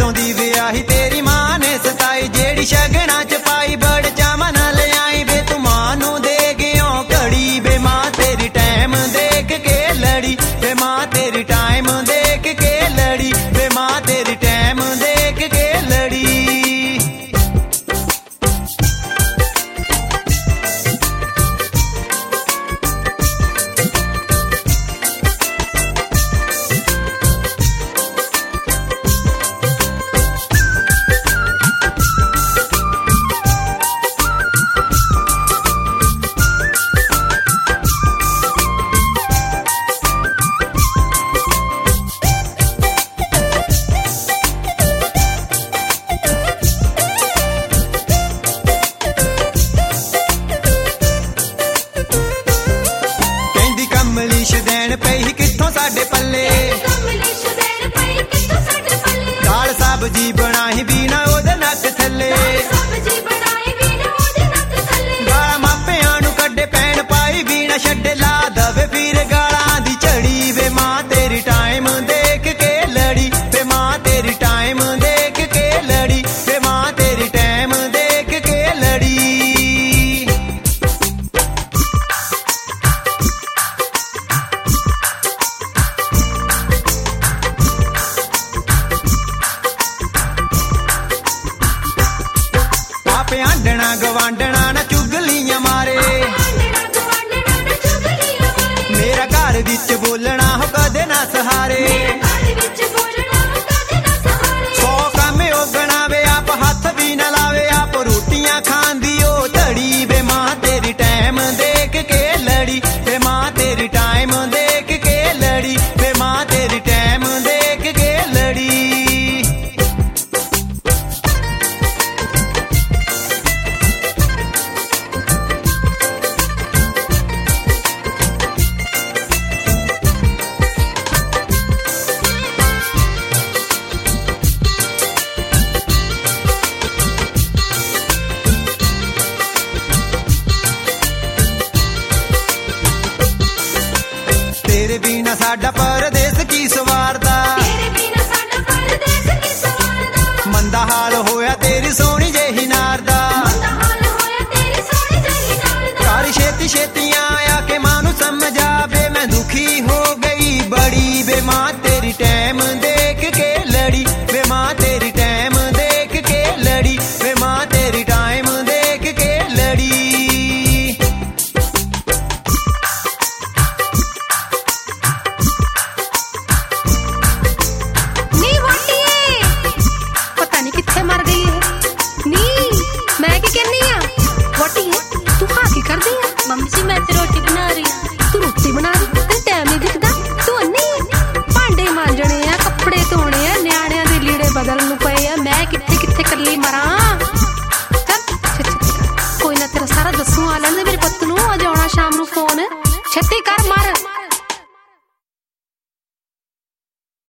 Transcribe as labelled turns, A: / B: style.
A: ਜਦੋਂ ਦੀ ਵਿਆਹੀ ਤੇਰੀ ਮਾਂ ਨੇ ਸਤਾਈ, ਜਿਹੜੀ ਸ਼ਗਨਾਂ ਚ ਪਾਈ ਬੜ ਚਾਵਾਂ ਨਾਲ ਆਈ ਵੇ ਤੂੰ ਮਾਂ ਨੂੰ ਦੇ ਗਿਓ ਘੜੀ ਵੇ ਮਾਂ ਤੇਰੀ ਟਾਈਮ ਦੇਖ ਕੇ ਲੜੀ ਵੇ ਮਾਂ ਤੇਰੀ ਟਾਈਮ ਦੇਖ ਕੇ ਲੜੀ ਵੇ ਮਾਂ ਤੇਰੀ ਟਾਈਮ ਦੇਖ ਕੇ ਲੜੀ। ਦੇਣ ਪਈ ਕਿੱਥੋਂ ਸਾਡੇ ਪੱਲੇ, ਦਾਲ ਸਬਜ਼ੀ ਬਣਾਈ ਬਿਨਾ ਉਹਦੇ ਨੱਕ ਥੱਲੇ, ਗਾਲਾਂ ਮਾਪਿਆਂ ਨੂੰ ਕੱਢੇ ਪੈਣ ਪਾਈ ਬਿਨਾ ਛੱਡੇ ਲਾ ਦਵੇ ਫਿਰ ਗਾਲਾਂ ਦੀ ਝੜੀ ਵੇ ਮਾਂ ਤੇਰੀ ਟਾਈਮ ਦੇਖ ਕੇ ਲੜੀ ਵੇ ਮਾਂ ਤੇਰੀ ਟਾਈਮ ਦੇਖ ਕੇ ਲੜੀ ਵੇ ਮਾਂ ਤੇਰੀ ਟਾਈਮ ਦੇਖ ਕੇ ਲੜੀ। ਆਂਡਣਾ ਗਵਾਂਡਣਾ ਨਾ ਚੁਗਲੀਆਂ ਮਾਰੇ, ਮੇਰਾ ਘਰ ਵਿੱਚ ਬੋਲਣਾ ਹੋ ਕਦੇ ਨਾ ਸਹਾਰੇ, 100 ਕੰਮ ਉਗਣਾ ਵੇ ਆਪ ਹੱਥ ਵੀ ਨਾ ਲਾਵੇ ਆਪ ਰੋਟੀਆਂ ਖਾਂਦੀ ਉਹ ਧੜੀ ਵੇ ਮਾਂ ਤੇਰੀ ਟਾਈਮ ਦੇਖ ਕੇ ਲੜੀ ਵੇ ਮਾਂ ਤੇਰੀ ਟਾਈਮ ਦੇਖ ਕੇ ਲੜੀ ਵੇ ਮਾਂ ਤੇਰੀ ਟਾਈਮ ਦੇਖ ਕੇ ਲੜੀ। ਤੇਰੇ ਬਿਨਾ ਸਾਡਾ ਪਰਦੇਸ ਕੀ ਸਵਾਰਦਾ, ਮੰਦਾ ਹਾਲ ਹੋਇਆ ਤੇਰੀ ਸੋਹਣੀ ਜਿਹੀ ਨਾਰ ਦਾ, ਘਰ ਛੇਤੀ ਛੇਤੀਆਂ ਆ ਕੇ ਮਾਂ ਨੂੰ ਸਮਝਾਵੇ ਮੈਂ ਦੁਖੀ ਹੋ ਗਈ ਬੜੀ ਵੇ ਮਾਂ ਤੇਰੀ ਟਾਈਮ ਦੇਖ ਕੇ ਲੜੀ ਵੇ ਮਾਂ ਤੇਰੀ ਟਾਈਮ ਦੇਖ ਕੇ ਲੜੀ ਵੇ ਮਾਂ ਤੇਰੀ ਟਾਈਮ ਦੇਖ ਕੇ ਲੜੀ।
B: ਮੰਮੀ ਜੀ ਮੈਂ